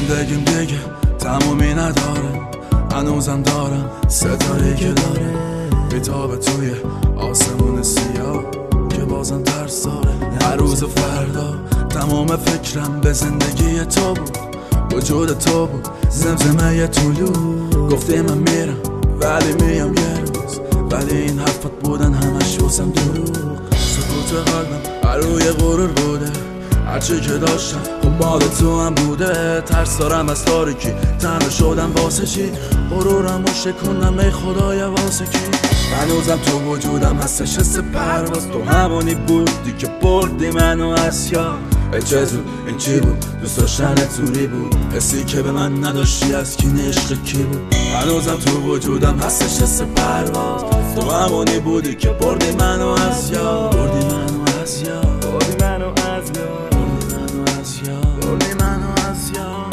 زندگیم دیگه تمومی نداره، هنوزم دارم ستاره که داره بیتابه توی آسمون سیاه که بازم ترس داره. هر روز فردا تمام فکرم به زندگی تو بود، وجود تو بود، زمزمه طلوع. گفتی من میرم ولی میام یه روز، ولی این حرفات بودن همش واسم دروغ. سکوت قلبم هر روی غرور بوده، هرچی که داشتم خب مال تو هم بوده. ترس دارم از تاریکی، تنها شدم واسه چی؟ غرورم و شکوندم ای خدای واسه کی؟ هنوزم تو وجودم هستش حس پرواز، تو همونی بودی که بردی منو از یاد. ای چه زود این چی بود؟ دوست داشتن توری بود، حسی که به من نداشتی از کی عشق کی بود؟ هنوزم تو وجودم هستش حس پرواز، تو همونی بودی که بردی منو از یاد. بردی منو از یاد، بردی منو از یاد، بردی منو از یاد، بردی منو از یاد.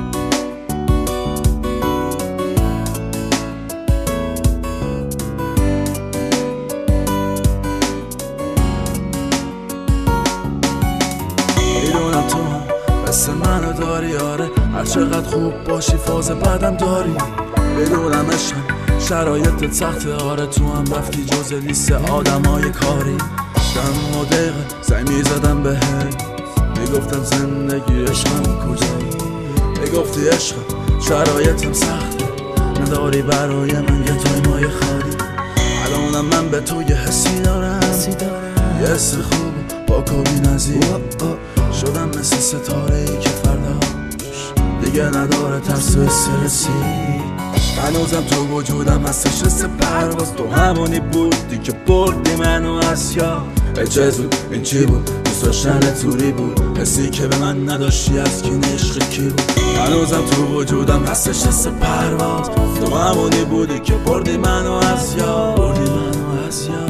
میدونم تو هم مثل منو داری، آره هر چقدر خوب باشی فاز بعدم داری. بدونم عشقم شرایط سخته، آره تو هم رفتی جز لیست آدمای کاری. دم و دقیقه سعی میزدم بهت، میگفتم زندگی عشقم کجایی؟ میگفتی عشقم شرایطم سخته، نداری برای من یه تایمای خالی. الانم من به تو یه حسی دارم، یه حس خوب با کبی نزید شدم، مثل ستاره ای که فرداش دیگه نداره ترس و استرسی. هنوزم تو وجودم هستش حس پرواز، تو همونی بودی که بردی منو از یاد. ای چه زود این چی بود؟ دوست داشتن توری بود، حسی که به من نداشتی از کی عشق کی بود؟ هنوزم تو وجودم هستش حس پرواز، تو همونی بودی که بردی منو از یاد. بردی منو از یاد.